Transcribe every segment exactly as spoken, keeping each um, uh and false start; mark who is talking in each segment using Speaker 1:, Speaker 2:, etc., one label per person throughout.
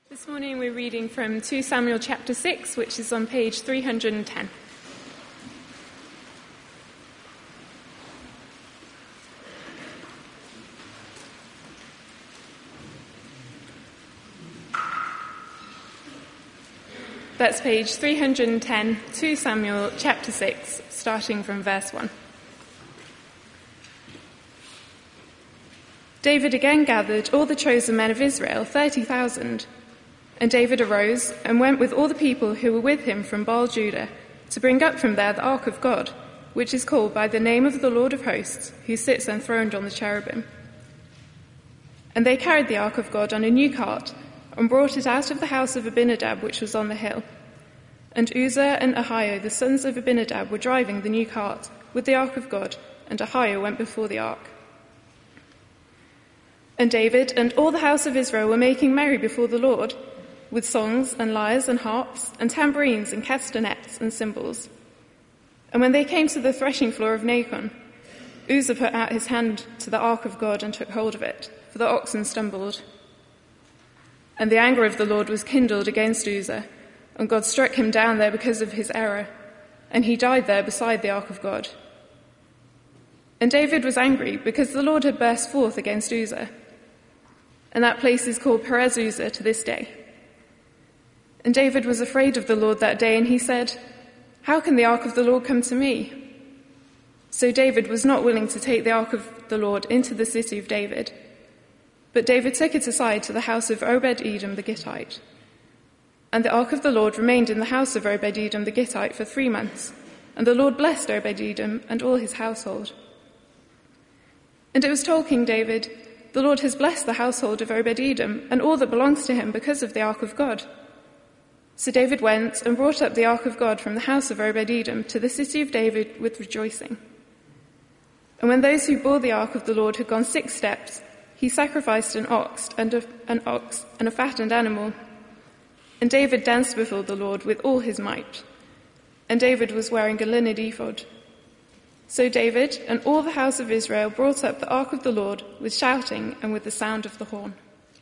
Speaker 1: This morning we're reading from Second Samuel chapter six, which is on page three hundred ten. That's page three hundred ten, Second Samuel chapter six, starting from verse one. David again gathered all the chosen men of Israel, thirty thousand. And David arose and went with all the people who were with him from Baal Judah to bring up from there the ark of God, which is called by the name of the Lord of hosts, who sits enthroned on the cherubim. And they carried the ark of God on a new cart and brought it out of the house of Abinadab, which was on the hill. And Uzzah and Ahio, the sons of Abinadab, were driving the new cart with the ark of God, and Ahio went before the ark. And David and all the house of Israel were making merry before the Lord, with songs and lyres and harps and tambourines and castanets and cymbals. And when they came to the threshing floor of Nacon, Uzzah put out his hand to the ark of God and took hold of it, for the oxen stumbled. And the anger of the Lord was kindled against Uzzah, and God struck him down there because of his error, and he died there beside the ark of God. And David was angry because the Lord had burst forth against Uzzah. And that place is called Perez Uzzah to this day. And David was afraid of the Lord that day, and he said, "How can the ark of the Lord come to me?" So David was not willing to take the ark of the Lord into the city of David. But David took it aside to the house of Obed-Edom the Gittite. And the ark of the Lord remained in the house of Obed-Edom the Gittite for three months, and the Lord blessed Obed-Edom and all his household. And it was told King David, "The Lord has blessed the household of Obed-Edom and all that belongs to him because of the ark of God." So David went and brought up the ark of God from the house of Obed-Edom to the city of David with rejoicing. And when those who bore the ark of the Lord had gone six steps, he sacrificed an ox and a, an ox and a fattened animal. And David danced before the Lord with all his might. And David was wearing a linen ephod. So David and all the house of Israel brought up the ark of the Lord with shouting and with the sound of the horn.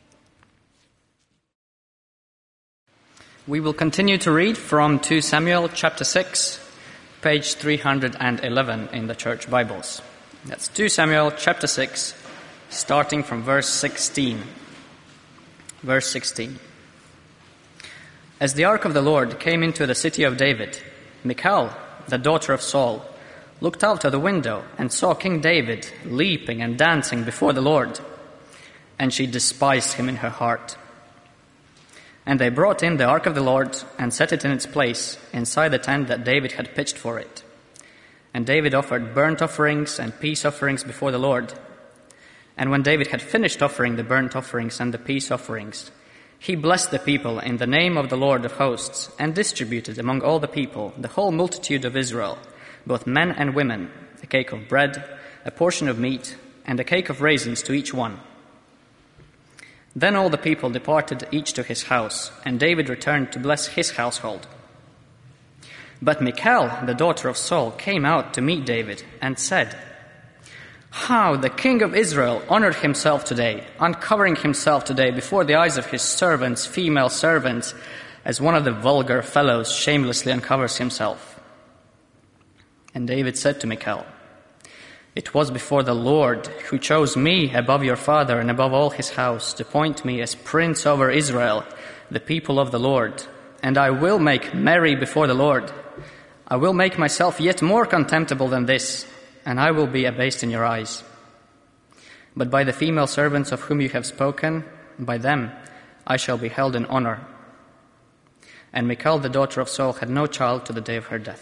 Speaker 2: We will continue to read from Second Samuel chapter six, page three hundred eleven in the church Bibles. That's Second Samuel chapter six, starting from verse sixteen. Verse sixteen. As the ark of the Lord came into the city of David, Michal, the daughter of Saul, looked out of the window and saw King David leaping and dancing before the Lord, and she despised him in her heart. And they brought in the ark of the Lord and set it in its place inside the tent that David had pitched for it. And David offered burnt offerings and peace offerings before the Lord. And when David had finished offering the burnt offerings and the peace offerings, he blessed the people in the name of the Lord of hosts and distributed among all the people, the whole multitude of Israel, both men and women, a cake of bread, a portion of meat, and a cake of raisins to each one. Then all the people departed, each to his house, and David returned to bless his household. But Michal, the daughter of Saul, came out to meet David and said, "How the king of Israel honored himself today, uncovering himself today before the eyes of his servants, female servants, as one of the vulgar fellows shamelessly uncovers himself." And David said to Michal, "It was before the Lord who chose me above your father and above all his house to appoint me as prince over Israel, the people of the Lord. And I will make merry before the Lord. I will make myself yet more contemptible than this, and I will be abased in your eyes. But by the female servants of whom you have spoken, by them I shall be held in honor." And Michal, the daughter of Saul, had no child to the day of her death.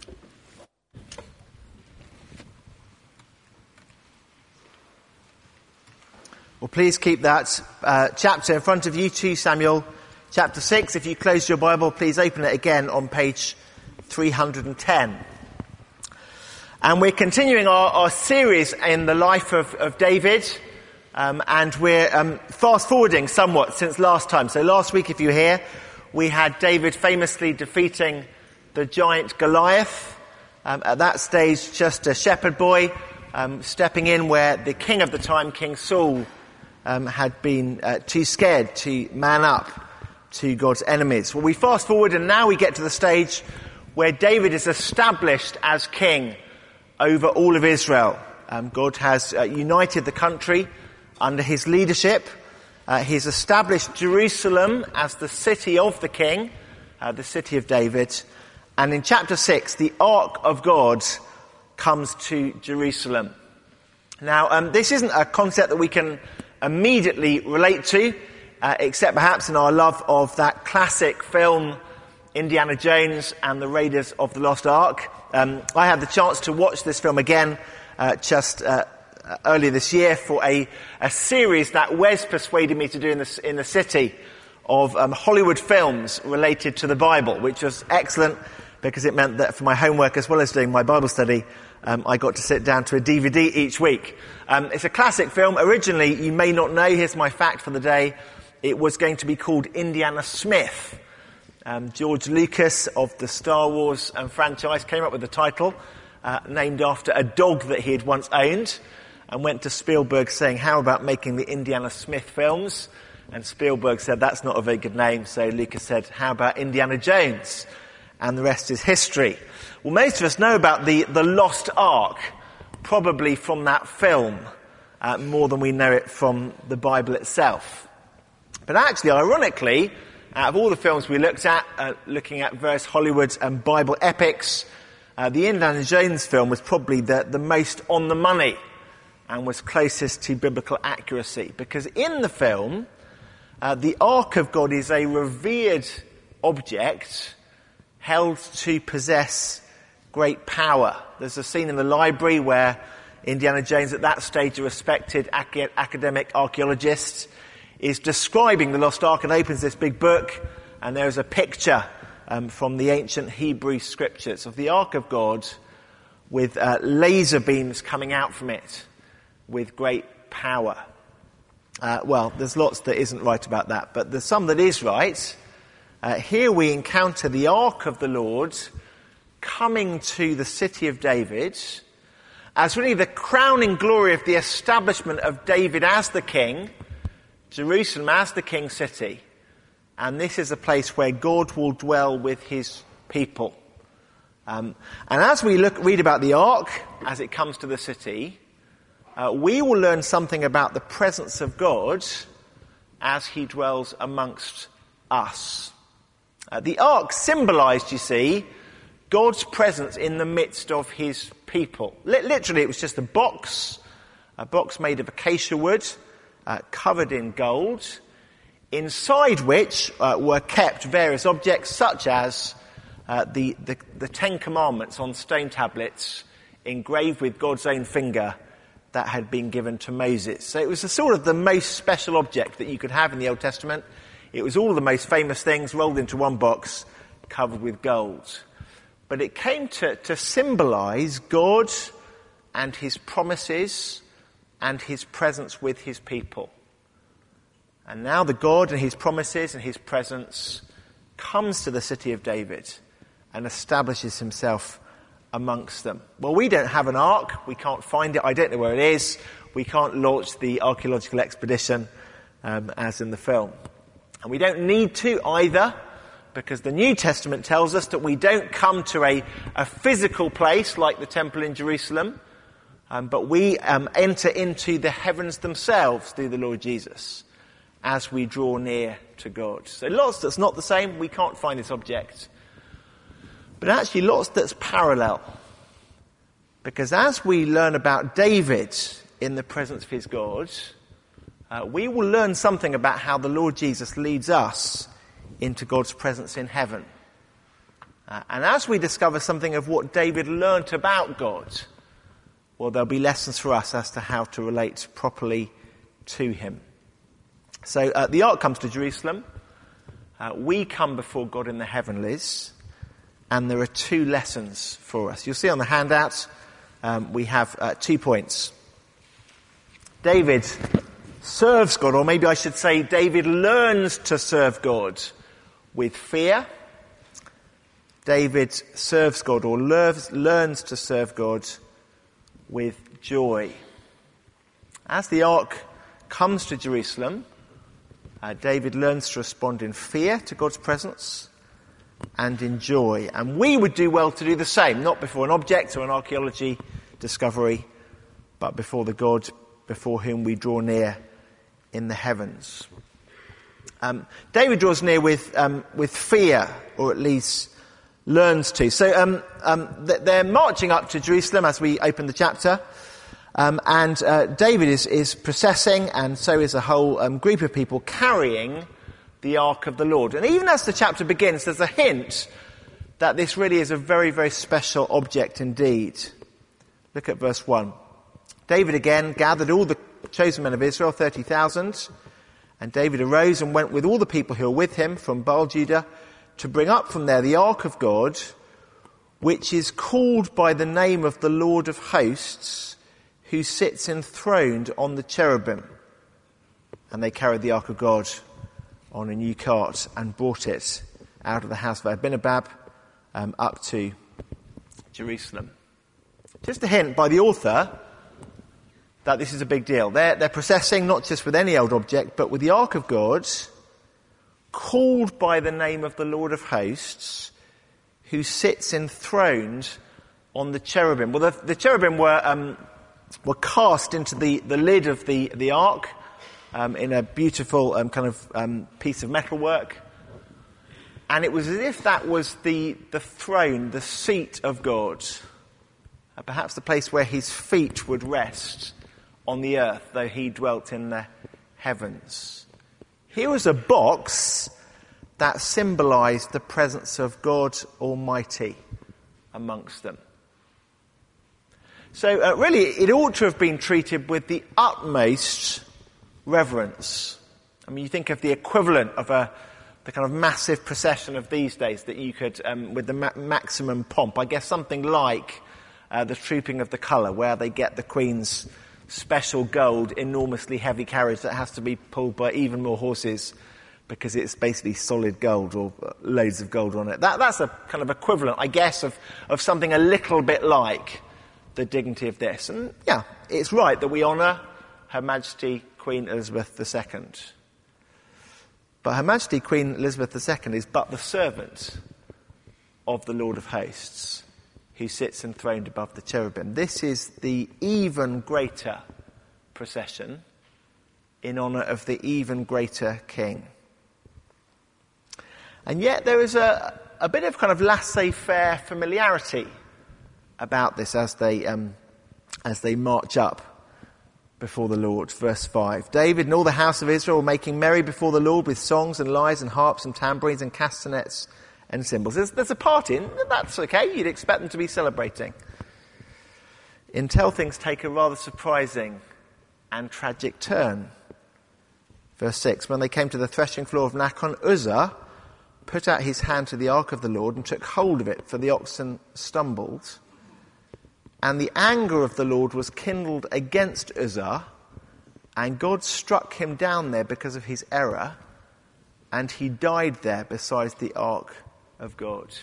Speaker 3: Well, please keep that uh, chapter in front of you, Second Samuel chapter six. If you close your Bible, please open it again on page three hundred ten. And we're continuing our, our series in the life of, of David, um, and we're um, fast-forwarding somewhat since last time. So last week, if you were here, we had David famously defeating the giant Goliath. Um, at that stage, just a shepherd boy um, stepping in where the king of the time, King Saul, Um, had been uh, too scared to man up to God's enemies. Well, we fast forward and now we get to the stage where David is established as king over all of Israel. Um, God has uh, united the country under his leadership. Uh, he's established Jerusalem as the city of the king, uh, the city of David. And in chapter six, the Ark of God comes to Jerusalem. Now, um, this isn't a concept that we can immediately relate to, uh, except perhaps in our love of that classic film, Indiana Jones and the Raiders of the Lost Ark. Um, I had the chance to watch this film again uh, just uh, earlier this year for a, a series that Wes persuaded me to do in the, in the city of um, Hollywood films related to the Bible, which was excellent because it meant that for my homework as well as doing my Bible study, um, I got to sit down to a D V D each week. Um, it's a classic film. Originally, you may not know, here's my fact for the day, it was going to be called Indiana Smith. Um, George Lucas of the Star Wars um, franchise came up with the title, uh, named after a dog that he had once owned, and went to Spielberg saying, how about making the Indiana Smith films? And Spielberg said, that's not a very good name. So Lucas said, how about Indiana Jones? And the rest is history. Well, most of us know about the, the Lost Ark, probably from that film, uh, more than we know it from the Bible itself. But actually, ironically, out of all the films we looked at, uh, looking at various Hollywood and Bible epics, uh, the Indiana Jones film was probably the, the most on the money and was closest to biblical accuracy. Because in the film, uh, the Ark of God is a revered object held to possess great power. There's a scene in the library where Indiana Jones, at that stage a respected ac- academic archaeologist, is describing the Lost Ark and opens this big book, and there is a picture um, from the ancient Hebrew scriptures of the Ark of God with uh, laser beams coming out from it with great power. Uh, well, there's lots that isn't right about that, but there's some that is right. Uh, here we encounter the Ark of the Lord coming to the city of David as really the crowning glory of the establishment of David as the king, Jerusalem as the king city, and this is a place where God will dwell with his people. Um, and as we look, read about the ark as it comes to the city, uh, we will learn something about the presence of God as he dwells amongst us. Uh, the ark symbolized, you see, God's presence in the midst of his people. L- literally, it was just a box, a box made of acacia wood, Uh, covered in gold, inside which uh, were kept various objects such as uh, the, the, the Ten Commandments on stone tablets engraved with God's own finger that had been given to Moses. So it was a sort of the most special object that you could have in the Old Testament. It was all the most famous things rolled into one box covered with gold. But it came to, to symbolize God and his promises and his presence with his people. And now the God and his promises and his presence comes to the city of David and establishes himself amongst them. Well, we don't have an ark. We can't find it. I don't know where it is. We can't launch the archaeological expedition um, as in the film. And we don't need to either, because the New Testament tells us that we don't come to a, a physical place like the temple in Jerusalem, Um, but we um, enter into the heavens themselves through the Lord Jesus as we draw near to God. So lots that's not the same. We can't find this object. But actually lots that's parallel. Because as we learn about David in the presence of his God, uh, we will learn something about how the Lord Jesus leads us into God's presence in heaven. Uh, and as we discover something of what David learnt about God, well, there'll be lessons for us as to how to relate properly to him. So uh, the ark comes to Jerusalem. Uh, we come before God in the heavenlies. And there are two lessons for us. You'll see on the handout, um, we have uh, two points. David serves God, or maybe I should say David learns to serve God with fear. David serves God, or learns, learns to serve God with joy. As the ark comes to Jerusalem, Uh, David learns to respond in fear to God's presence and in joy. And we would do well to do the same, not before an object or an archaeology discovery, but before the God before whom we draw near in the heavens. Um, David draws near with um, with fear, or at least learns to. So um, um, they're marching up to Jerusalem as we open the chapter, um, and uh, David is, is processing, and so is a whole um, group of people carrying the Ark of the Lord. And even as the chapter begins, there's a hint that this really is a very, very special object indeed. Look at verse one. David again gathered all the chosen men of Israel, thirty thousand, and David arose and went with all the people who were with him from Baal-Judah to bring up from there the Ark of God, which is called by the name of the Lord of hosts, who sits enthroned on the cherubim. And they carried the Ark of God on a new cart and brought it out of the house of Abinadab um, up to Jerusalem. Just a hint by the author that this is a big deal. They're, they're processing not just with any old object, but with the Ark of God, called by the name of the Lord of hosts, who sits enthroned on the cherubim. Well, the, the cherubim were um, were cast into the, the lid of the, the ark um, in a beautiful um, kind of um, piece of metalwork. And it was as if that was the, the throne, the seat of God, uh, perhaps the place where his feet would rest on the earth, though he dwelt in the heavens. Here was a box that symbolized the presence of God Almighty amongst them. So uh, really, it ought to have been treated with the utmost reverence. I mean, you think of the equivalent of a the kind of massive procession of these days that you could, um, with the ma- maximum pomp. I guess something like uh, the Trooping of the Colour, where they get the Queen's special gold, enormously heavy carriage that has to be pulled by even more horses because it's basically solid gold or loads of gold on it. That, that's a kind of equivalent, I guess, of, of something a little bit like the dignity of this. And yeah, it's right that we honour Her Majesty Queen Elizabeth the Second. But Her Majesty Queen Elizabeth the Second is but the servant of the Lord of Hosts, who sits enthroned above the cherubim. This is the even greater procession in honour of the even greater King. And yet there is a, a bit of kind of laissez-faire familiarity about this as they um, as they march up before the Lord. Verse five. David and all the house of Israel were making merry before the Lord with songs and lyres and harps and tambourines and castanets and cymbals. There's, there's a party, and that's okay. You'd expect them to be celebrating. Until things take a rather surprising and tragic turn. Verse six. When they came to the threshing floor of Nacon, Uzzah put out his hand to the ark of the Lord and took hold of it, for the oxen stumbled. And the anger of the Lord was kindled against Uzzah, and God struck him down there because of his error, and he died there beside the ark of God.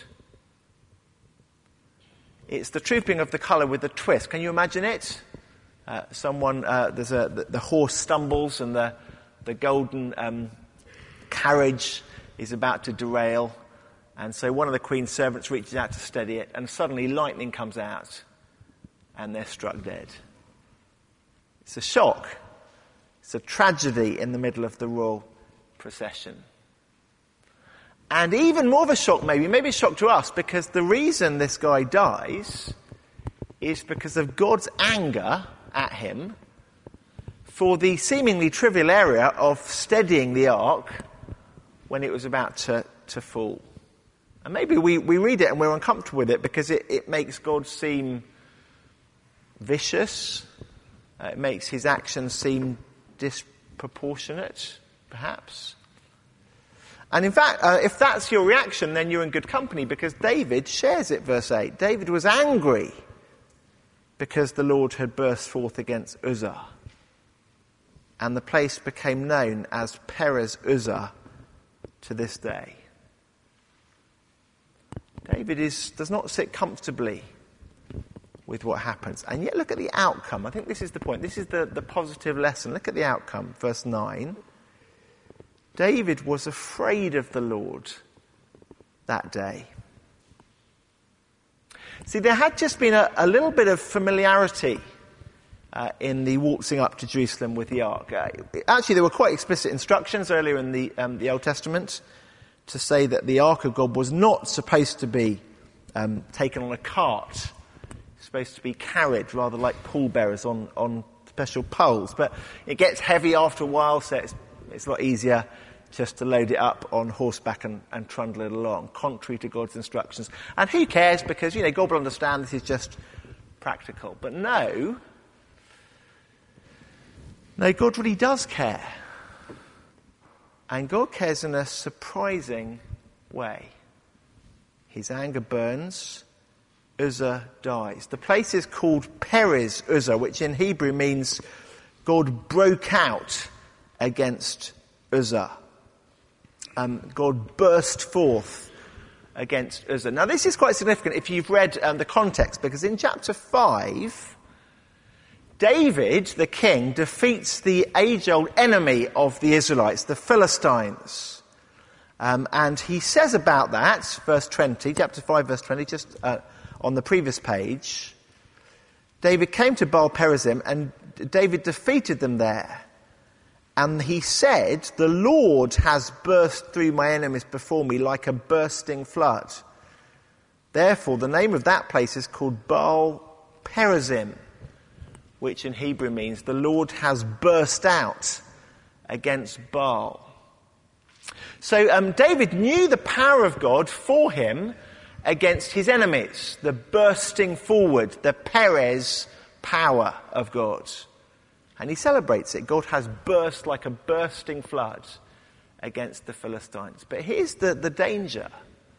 Speaker 3: It's the Trooping of the Colour with a twist. Can you imagine it? Uh, someone, uh, there's a the, the horse stumbles, and the the golden um, carriage is about to derail, and so one of the Queen's servants reaches out to steady it, and suddenly lightning comes out, and they're struck dead. It's a shock. It's a tragedy in the middle of the royal procession. And even more of a shock, maybe, maybe a shock to us, because the reason this guy dies is because of God's anger at him for the seemingly trivial area of steadying the ark when it was about to, to fall. And maybe we, we read it and we're uncomfortable with it because it, it makes God seem vicious. Uh, it makes his actions seem disproportionate, perhaps. And in fact, uh, if that's your reaction, then you're in good company, because David shares it, verse eight. David was angry because the Lord had burst forth against Uzzah. And the place became known as Perez Uzzah to this day. David is, does not sit comfortably with what happens. And yet look at the outcome. I think this is the point. This is the, the positive lesson. Look at the outcome. Verse nine. David was afraid of the Lord that day. See, there had just been a, a little bit of familiarity uh, in the waltzing up to Jerusalem with the ark. Uh, actually, there were quite explicit instructions earlier in the, um, the Old Testament to say that the ark of God was not supposed to be um, taken on a cart. It's supposed to be carried, rather like pallbearers on, on special poles. But it gets heavy after a while, so it's, it's a lot easier just to load it up on horseback and, and trundle it along, contrary to God's instructions. And who cares, because, you know, God will understand this is just practical. But no, no, God really does care. And God cares in a surprising way. His anger burns, Uzzah dies. The place is called Perez Uzzah, which in Hebrew means God broke out against Uzzah. Um, God burst forth against Uzzah. Now, this is quite significant if you've read um, the context, because in chapter five, David, the king, defeats the age-old enemy of the Israelites, the Philistines. Um, and he says about that, verse twenty, chapter five, verse twenty, just uh, on the previous page, David came to Baal Perazim, and David defeated them there. And he said, the Lord has burst through my enemies before me like a bursting flood. Therefore, the name of that place is called Baal Perazim, which in Hebrew means the Lord has burst out against Baal. So um, David knew the power of God for him against his enemies, the bursting forward, the Perez power of God. And he celebrates it. God has burst like a bursting flood against the Philistines. But here's the, the danger.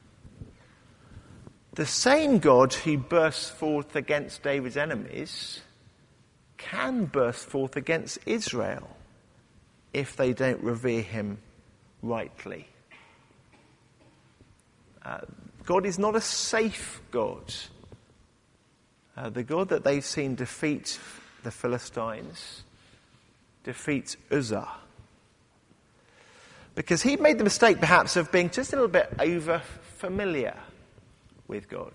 Speaker 3: The same God who bursts forth against David's enemies can burst forth against Israel if they don't revere him rightly. Uh, God is not a safe God. Uh, the God that they've seen defeat the Philistines defeats Uzzah. Because he made the mistake, perhaps, of being just a little bit over-familiar with God.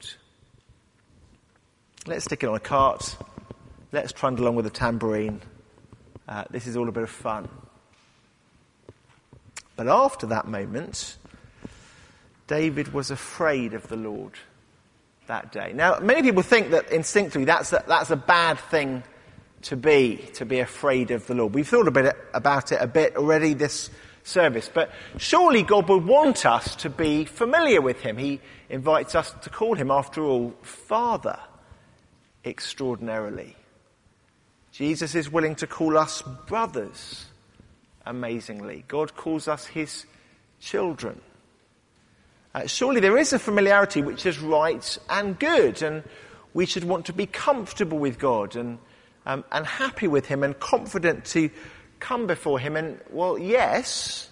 Speaker 3: Let's stick it on a cart. Let's trundle along with a tambourine. Uh, this is all a bit of fun. But after that moment, David was afraid of the Lord that day. Now, many people think that instinctively that's a, that's a bad thing to be, to be afraid of the Lord. We've thought a bit about it a bit already this service, but surely God would want us to be familiar with him. He invites us to call him, after all, Father, extraordinarily. Jesus is willing to call us brothers, amazingly. God calls us his children. Uh, surely there is a familiarity which is right and good, and we should want to be comfortable with God and um, and happy with him and confident to come before him. And, well, yes,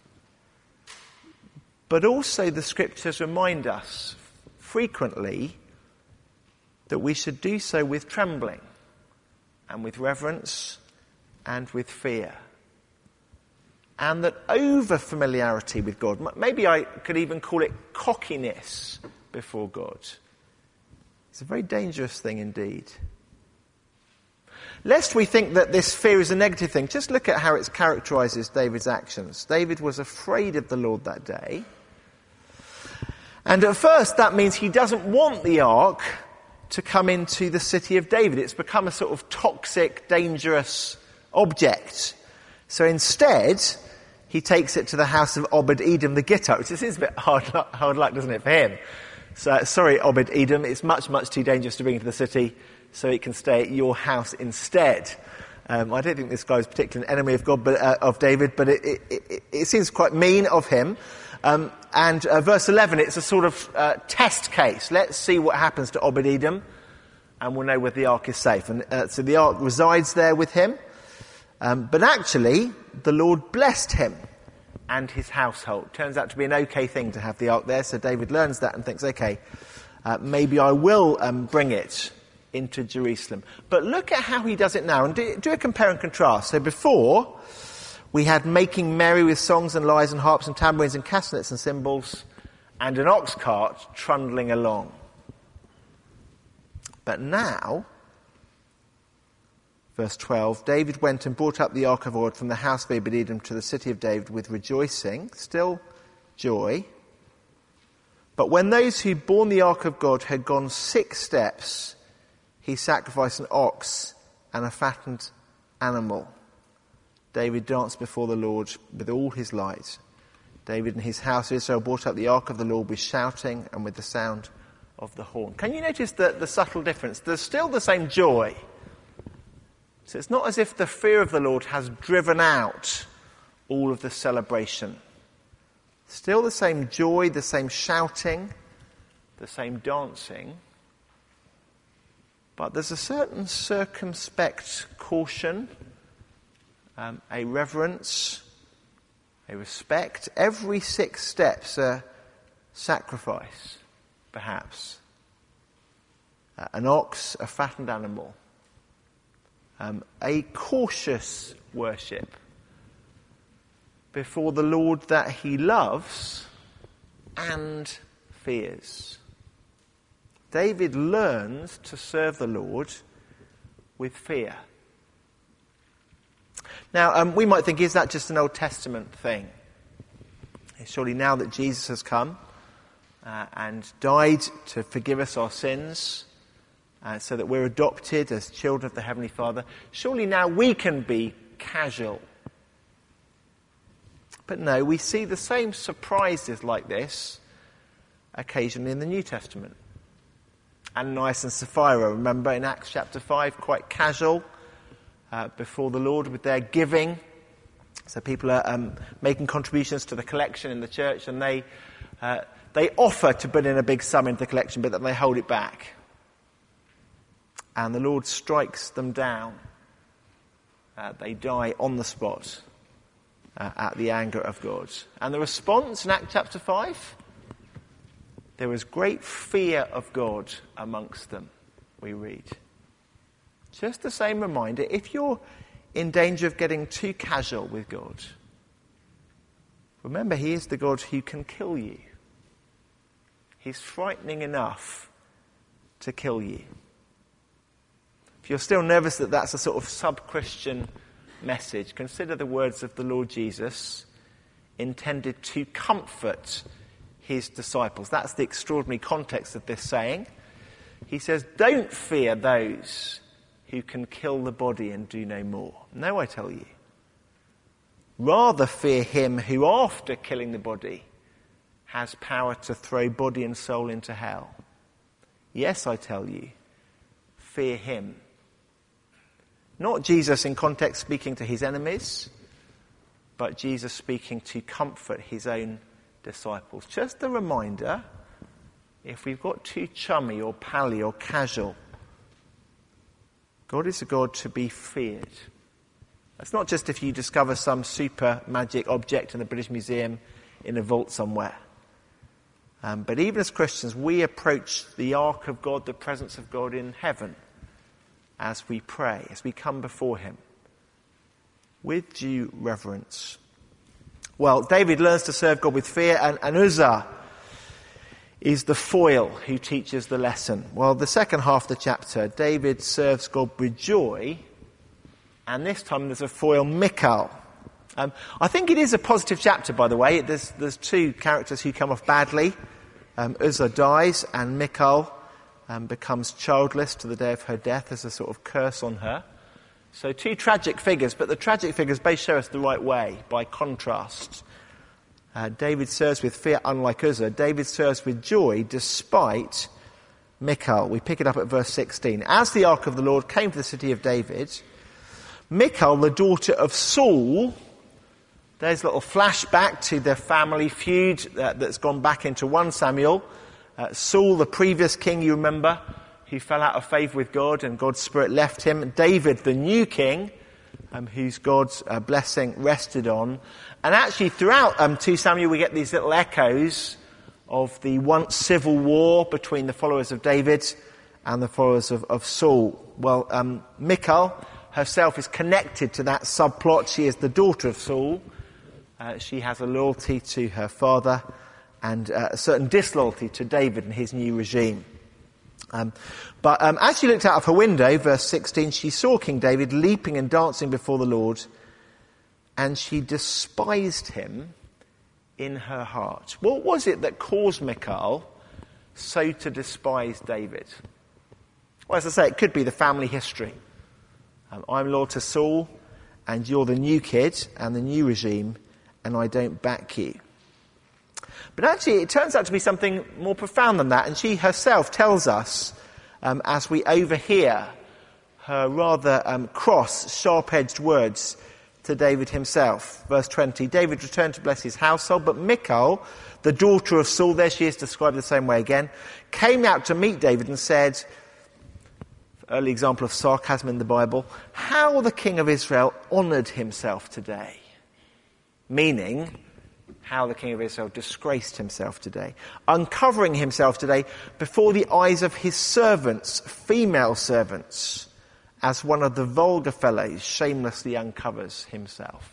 Speaker 3: but also the scriptures remind us frequently that we should do so with trembling and with reverence and with fear. And that over-familiarity with God, maybe I could even call it cockiness before God, it's a very dangerous thing indeed. Lest we think that this fear is a negative thing, just look at how it characterizes David's actions. David was afraid of the Lord that day. And at first that means he doesn't want the ark to come into the city of David. It's become a sort of toxic, dangerous object. So instead, he takes it to the house of Obed-Edom the Gittite, which is a bit hard luck, hard luck, doesn't it, for him? So, sorry, Obed-Edom, it's much, much too dangerous to bring into the city, so it can stay at your house instead. Um, I don't think this guy is particularly an enemy of God, but uh, of David, but it, it, it, it seems quite mean of him. Um, and uh, verse eleven, it's a sort of uh, test case. Let's see what happens to Obed-Edom, and we'll know whether the ark is safe. And uh, so the ark resides there with him. Um, but actually, the Lord blessed him and his household. Turns out to be an okay thing to have the ark there, so David learns that and thinks, okay, uh, maybe I will um, bring it into Jerusalem. But look at how he does it now, and do, do a compare and contrast. So before, We had making merry with songs and lyres and harps and tambourines and castanets and cymbals, and an ox cart trundling along. But now, verse twelve, David went and brought up the ark of God from the house of Obed-Edom to the city of David with rejoicing, still joy. But when those who borne the ark of God had gone six steps, he sacrificed an ox and a fattened animal. David danced before the Lord with all his light. David and his house of Israel brought up the ark of the Lord with shouting and with the sound of the horn. Can you notice the, the subtle difference? There's still the same joy. So it's not as if the fear of the Lord has driven out all of the celebration. Still the same joy, the same shouting, the same dancing. But there's a certain circumspect caution, um, a reverence, a respect. Every six steps a sacrifice, perhaps. Uh, an ox, a fattened animal. Um, a cautious worship before the Lord that he loves and fears. David learns to serve the Lord with fear. Now, um, we might think, is that just an Old Testament thing? Surely now that Jesus has come uh, and died to forgive us our sins, uh, so that we're adopted as children of the Heavenly Father, surely now we can be casual. But no, we see the same surprises like this occasionally in the New Testament. Ananias and Sapphira, remember in Acts chapter five, quite casual uh, before the Lord with their giving. So people are um, making contributions to the collection in the church, and they uh, they offer to put in a big sum into the collection, but then they hold it back. And the Lord strikes them down. Uh, they die on the spot uh, at the anger of God. And the response in Acts chapter five? There was great fear of God amongst them, we read. Just the same reminder, if you're in danger of getting too casual with God, remember he is the God who can kill you. He's frightening enough to kill you. If you're still nervous that that's a sort of sub-Christian message, consider the words of the Lord Jesus intended to comfort his disciples. That's the extraordinary context of this saying. He says, don't fear those who can kill the body and do no more. No, I tell you. Rather fear him who, after killing the body, has power to throw body and soul into hell. Yes, I tell you, fear him. Not Jesus in context speaking to his enemies, but Jesus speaking to comfort his own disciples. Just a reminder, if we've got too chummy or pally or casual, God is a God to be feared. That's not just if you discover some super magic object in the British Museum in a vault somewhere. Um, but even as Christians, we approach the ark of God, the presence of God in heaven, as we pray, as we come before him, with due reverence. Well, David learns to serve God with fear, and, and Uzzah is the foil who teaches the lesson. Well, the second half of the chapter, David serves God with joy, and this time there's a foil, Michal. Um, I think it is a positive chapter, by the way. There's, there's two characters who come off badly. Um, Uzzah dies, and Michal um, becomes childless to the day of her death as a sort of curse on her. So two tragic figures, but the tragic figures both show us the right way, by contrast. Uh, David serves with fear, unlike Uzzah. David serves with joy, despite Michal. We pick it up at verse sixteen. As the ark of the Lord came to the city of David, Michal, the daughter of Saul, there's a little flashback to the family feud uh, that's gone back into First Samuel. Uh, Saul, the previous king, you remember, who fell out of favour with God and God's Spirit left him. David, the new king, um, whose God's uh, blessing rested on. And actually throughout um, Second Samuel we get these little echoes of the once civil war between the followers of David and the followers of, of Saul. Well, um, Michal, herself is connected to that subplot. She is the daughter of Saul. Uh, she has a loyalty to her father and uh, a certain disloyalty to David and his new regime. Um, but um, as she looked out of her window, verse sixteen, she saw King David leaping and dancing before the Lord, and she despised him in her heart. What was it that caused Michal so to despise David? Well, as I say, it could be the family history. Um, I'm loyal to Saul, and you're the new kid and the new regime, and I don't back you. But actually, it turns out to be something more profound than that, and she herself tells us, um, as we overhear her rather um, cross, sharp-edged words to David himself. Verse twenty, David returned to bless his household, but Michal, the daughter of Saul, there she is described the same way again, came out to meet David and said, early example of sarcasm in the Bible, how the king of Israel honoured himself today. Meaning, how the king of Israel disgraced himself today. Uncovering himself today before the eyes of his servants, female servants, as one of the vulgar fellows shamelessly uncovers himself.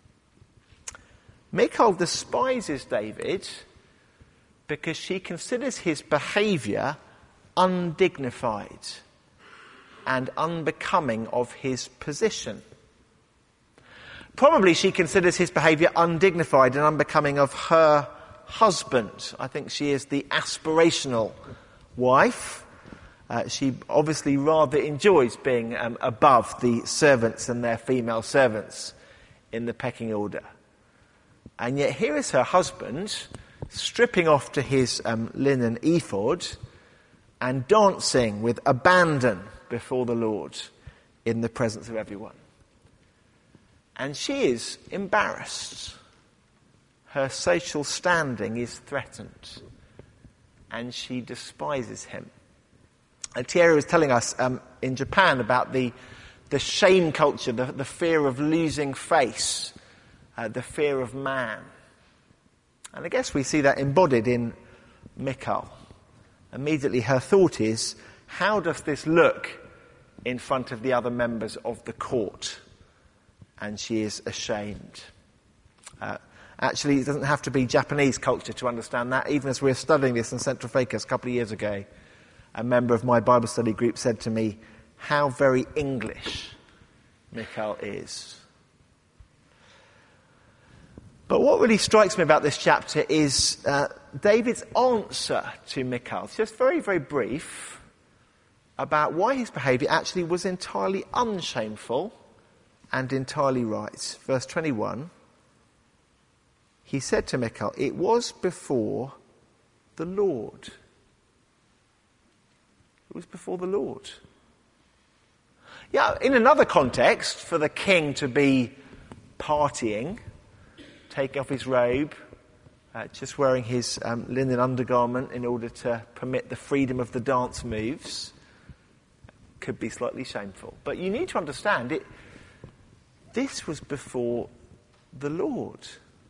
Speaker 3: Michal despises David because she considers his behaviour undignified and unbecoming of his position. Probably she considers his behaviour undignified and unbecoming of her husband. I think she is the aspirational wife. Uh, she obviously rather enjoys being um, above the servants and their female servants in the pecking order. And yet here is her husband stripping off to his um, linen ephod and dancing with abandon before the Lord in the presence of everyone. And she is embarrassed. Her social standing is threatened. And she despises him. And Thierry was telling us um, in Japan about the, the shame culture, the, the fear of losing face, uh, the fear of man. And I guess we see that embodied in Michal. Immediately her thought is, how does this look in front of the other members of the court? And she is ashamed. Uh, actually, it doesn't have to be Japanese culture to understand that. Even as we were studying this in Central Focus a couple of years ago, a member of my Bible study group said to me, how very English Michal is. But what really strikes me about this chapter is uh, David's answer to Michal. It's just very, very brief about why his behaviour actually was entirely unshameful and entirely right. Verse twenty-one, he said to Michal, it was before the Lord. It was before the Lord. Yeah, in another context, for the king to be partying, take off his robe, uh, just wearing his um, linen undergarment in order to permit the freedom of the dance moves, could be slightly shameful. But you need to understand it. This was before the Lord.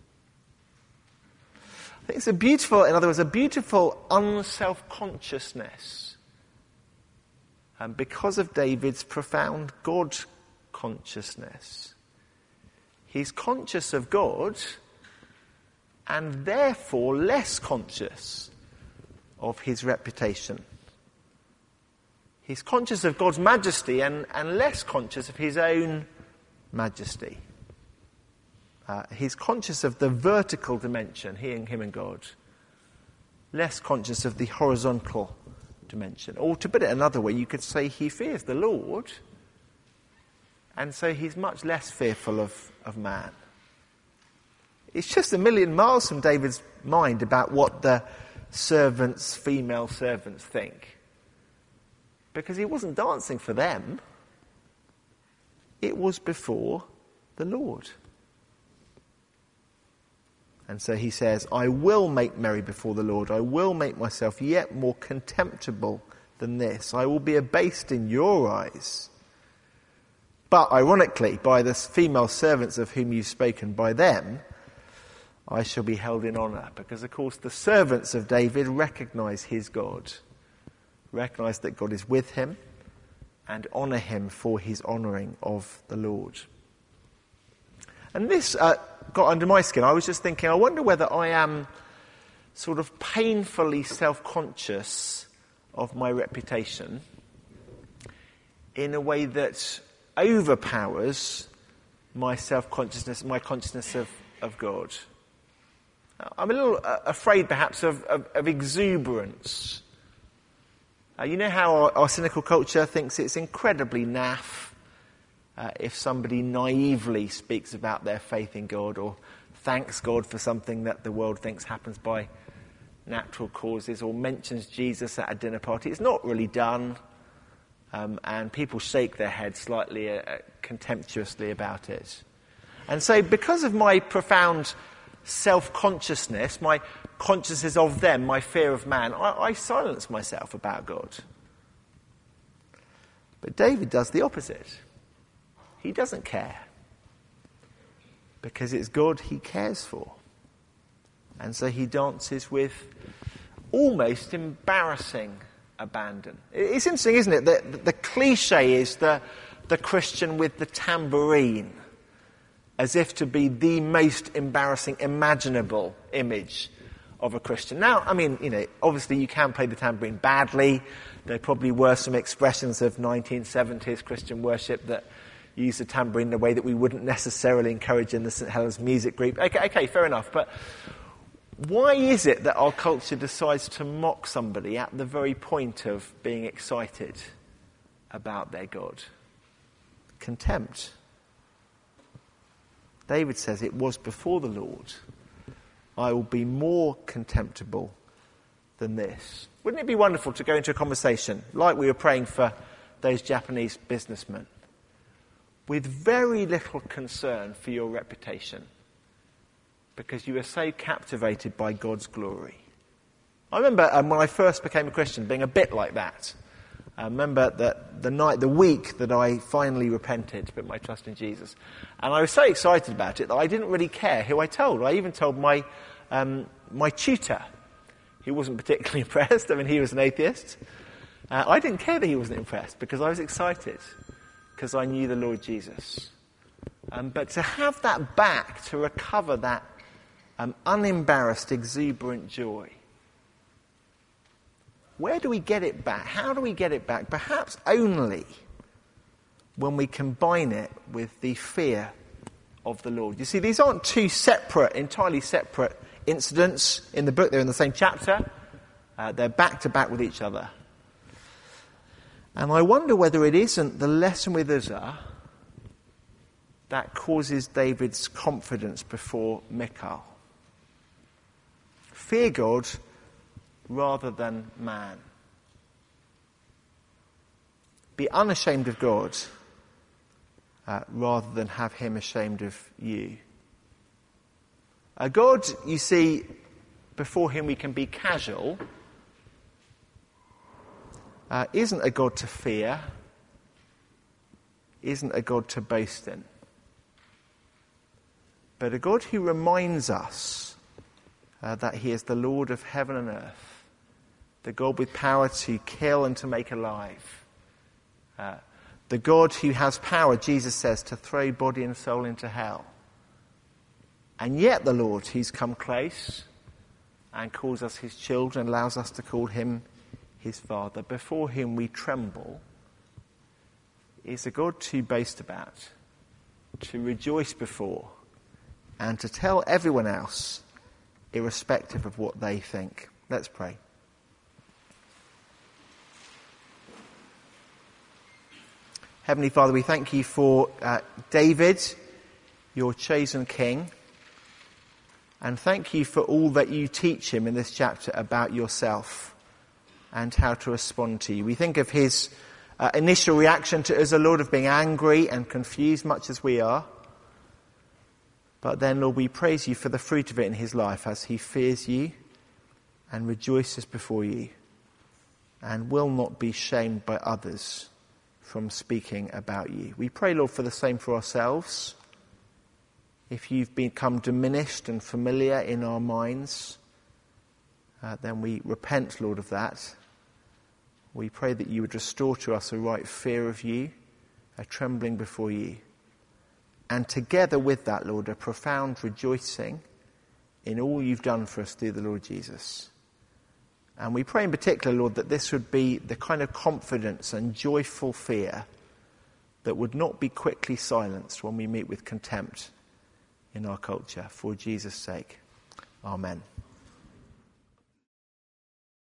Speaker 3: I think it's a beautiful, in other words, a beautiful unself-consciousness. And because of David's profound God consciousness. He's conscious of God and therefore less conscious of his reputation. He's conscious of God's majesty and, and less conscious of his own majesty. Uh, he's conscious of the vertical dimension, he and him and God, less conscious of the horizontal dimension. Or to put it another way, you could say he fears the Lord, and so he's much less fearful of, of man. It's just a million miles from David's mind about what the servants, female servants, think. Because he wasn't dancing for them. It was before the Lord. And so he says, I will make merry before the Lord. I will make myself yet more contemptible than this. I will be abased in your eyes. But ironically, by the female servants of whom you've spoken, by them, I shall be held in honour. Because, of course, the servants of David recognise his God, recognise that God is with him, and honour him for his honouring of the Lord. And this uh, got under my skin. I was just thinking, I wonder whether I am sort of painfully self-conscious of my reputation in a way that overpowers my self-consciousness, my consciousness of, of God. I'm a little uh, afraid perhaps of, of, of exuberance. Uh, you know how our, our cynical culture thinks it's incredibly naff uh, if somebody naively speaks about their faith in God or thanks God for something that the world thinks happens by natural causes or mentions Jesus at a dinner party. It's not really done, um, and people shake their heads slightly uh, contemptuously about it. And so because of my profound self-consciousness, my consciousness of them, my fear of man, I, I silence myself about God. But David does the opposite. He doesn't care. Because it's God he cares for. And so he dances with almost embarrassing abandon. It's interesting, isn't it, that the, the cliche is the, the Christian with the tambourine, as if to be the most embarrassing imaginable image of a Christian. Now, I mean, you know, obviously you can play the tambourine badly. There probably were some expressions of nineteen seventies Christian worship that use the tambourine in a way that we wouldn't necessarily encourage in the Saint Helens music group. Okay, okay, fair enough. But why is it that our culture decides to mock somebody at the very point of being excited about their God? Contempt. David says, it was before the Lord. I will be more contemptible than this. Wouldn't it be wonderful to go into a conversation, like we were praying for those Japanese businessmen, with very little concern for your reputation, because you are so captivated by God's glory? I remember um, when I first became a Christian being a bit like that. I remember that the night, the week that I finally repented, put my trust in Jesus. And I was so excited about it that I didn't really care who I told. I even told my um, my tutor. He wasn't particularly impressed. I mean, he was an atheist. Uh, I didn't care that he wasn't impressed because I was excited, because I knew the Lord Jesus. Um, but to have that back, to recover that um, unembarrassed, exuberant joy, where do we get it back? How do we get it back? Perhaps only when we combine it with the fear of the Lord. You see, these aren't two separate, entirely separate incidents in the book. They're in the same chapter. Uh, they're back to back with each other. And I wonder whether it isn't the lesson with Uzzah that causes David's confidence before Michal. Fear God rather than man. Be unashamed of God uh, rather than have him ashamed of you. A God, you see, before him we can be casual, uh, isn't a God to fear, isn't a God to boast in, but a God who reminds us uh, that he is the Lord of heaven and earth, the God with power to kill and to make alive. Uh, the God who has power, Jesus says, to throw body and soul into hell. And yet the Lord who's come close and calls us his children, allows us to call him his Father, before whom we tremble, is a God to boast about, to rejoice before, and to tell everyone else, irrespective of what they think. Let's pray. Heavenly Father, we thank you for uh, David, your chosen king, and thank you for all that you teach him in this chapter about yourself and how to respond to you. We think of his uh, initial reaction to Uzzah, Lord, of being angry and confused, much as we are. But then, Lord, we praise you for the fruit of it in his life as he fears you and rejoices before you and will not be shamed by others from speaking about you. We pray, Lord, for the same for ourselves. If you've become diminished and familiar in our minds, uh, then we repent, Lord, of that. We pray that you would restore to us a right fear of you, a trembling before you, and together with that, Lord, a profound rejoicing in all you've done for us through the Lord Jesus. And we pray in particular, Lord, that this would be the kind of confidence and joyful fear that would not be quickly silenced when we meet with contempt in our culture. For Jesus' sake. Amen.